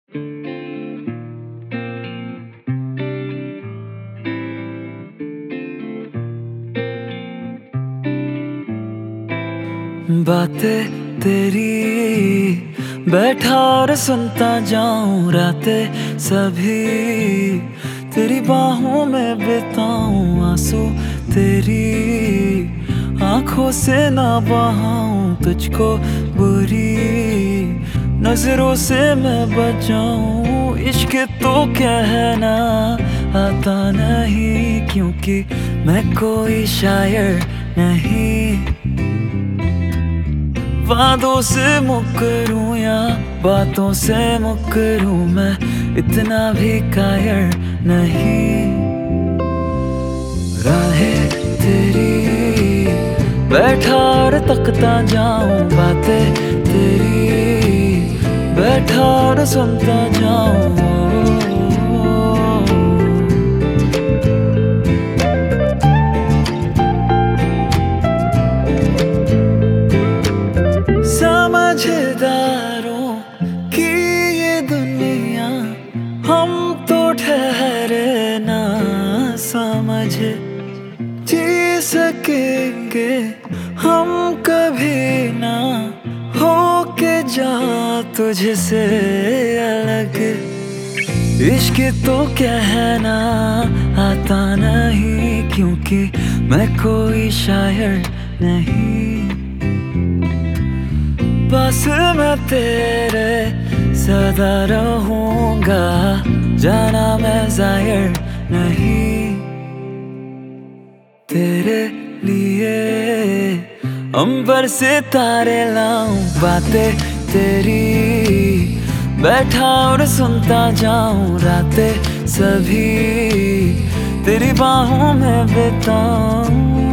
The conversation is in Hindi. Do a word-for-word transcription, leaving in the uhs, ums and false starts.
बातें तेरी बैठा और सुनता जाऊं, रातें सभी तेरी बाहों में बिताऊं, आंसू तेरी आंखों से ना बहाऊं, तुझको बुरी नजरों से मैं बचाऊं। इश्क तो कहना आता नहीं, क्योंकि मैं कोई शायर नहीं। वादों से मुकरूं या बातों से मुकरूं, मैं इतना भी कायर नहीं। राहें तेरी बैठा और तकता जाऊं, बातें तेरी बैठा और सुनता जाऊं। समझदारों की ये दुनिया, हम तो ठहरे ना समझ जी सकेंगे हम कभी ना, हो के जा तुझसे अलग। इश्क तो कहना आता नहीं, क्योंकि मैं कोई शायर नहीं। बस मैं तेरे सदा रहूंगा, जाना मैं जायर नहीं। तेरे लिए अंबर से तारे लाऊं, बातें तेरी बैठा और सुनता जाऊं, रातें सभी तेरी बाहों में बिताऊं।